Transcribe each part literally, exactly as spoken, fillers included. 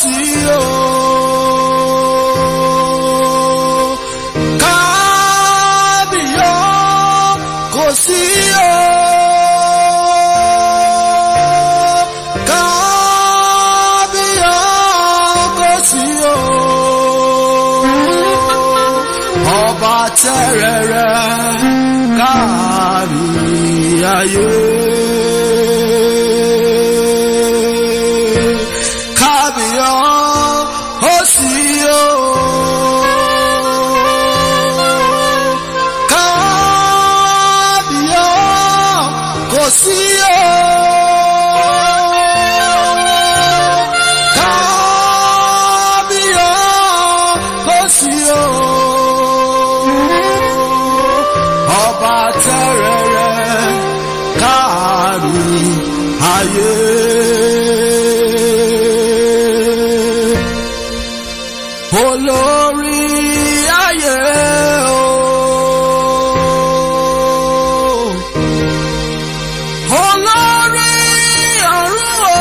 sí o. Kábíyọ̀ kò sí o. Kábíyọ̀ kò sí o. Ọba tẹ́rẹ̀rẹ̀ kárí ayé. Kábíyọ̀ ó sí o. Kábíyọ̀ kò sí o. Kábíyọ̀ kò sí o. Ọba tẹ́rẹ̀rẹ̀ kárí ayé. Olórí ayé o. Olórí ọ̀run o.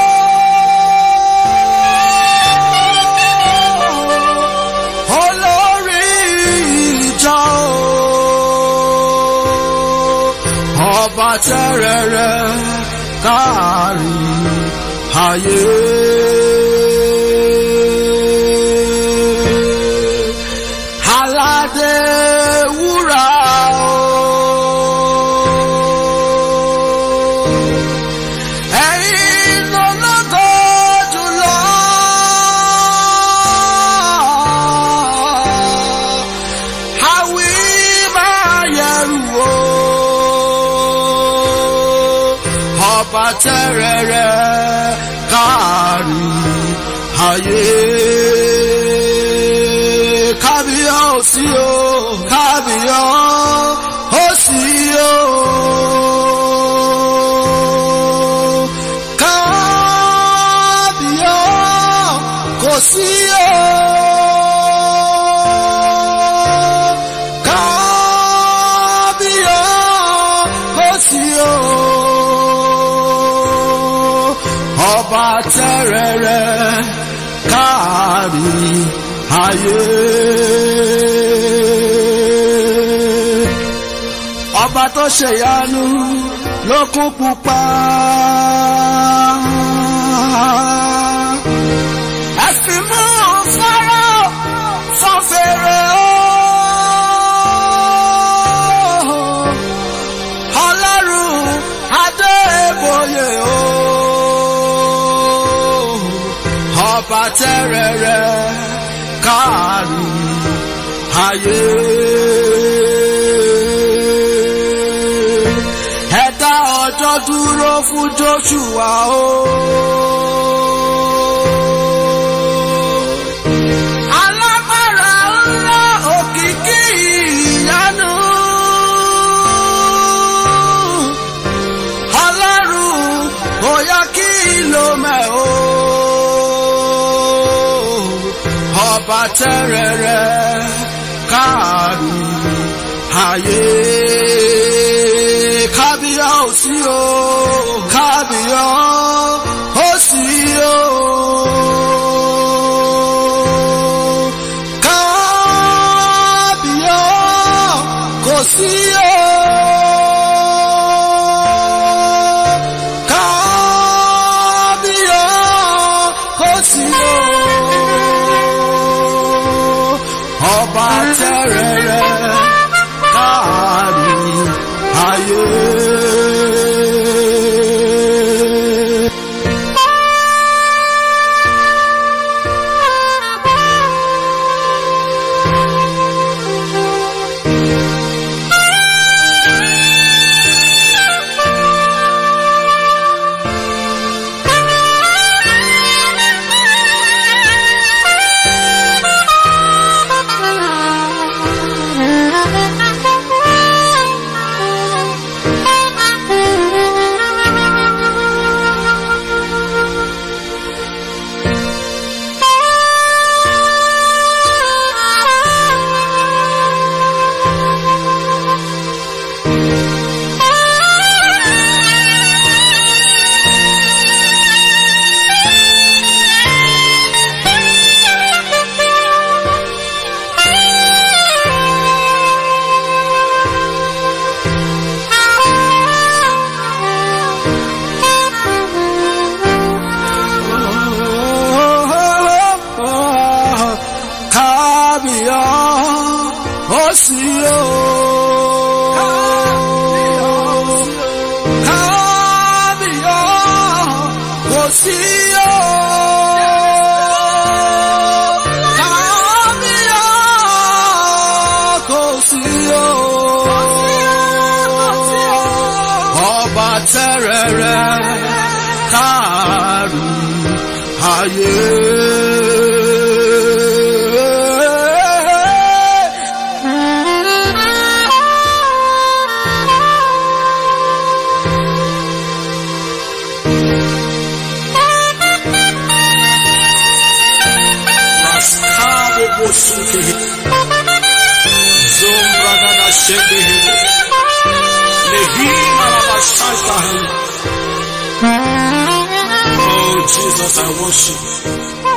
Olórí ìjọ o. Ọba tẹ́rẹ̀rẹ̀ kárí ayé. Aládé wúrà o. Ẹ̀yin lológo jùlọ. Àwí máa yẹ̀rù o. Ọba tẹ́rẹ̀rẹ̀ kárí ayé. Kábíyọ̀ ó sí o. Kábíyọ̀ ó sí o. Kábíyọ̀ kò sí o. Kábíyọ̀ kò sí o. Ọba tẹ́rẹ̀rẹ̀ kárí ayé. Ọba tó ṣe ìyanu lókun pupa. Ẹ̀sìn mú Fáráò fọ́n fèrè o. Ọlọ́run Adébóyè o. Ọba tẹ́rẹ̀rẹ̀ kárí ayé. Ẹ̀dá ọjọ́ dúró fún Jóṣúà o. Alágbára ńlá òkìkí ìyanu. Ọlọ́run kò yá kí ló mẹ́ o. Ọba tẹ́rẹ̀rẹ̀ kárí ayé. Kábíyọ̀ ó sí o. Kábíyọ̀ ó sí o. Kábíyọ̀ kò sí o. Kábíyọ̀ kò sí o. Ọba tẹ́rẹ̀rẹ̀ kárí ayé. baterere karu aye maskabo bosuke zombragada shende lehima la basanta. Oh Jesus, I worship you.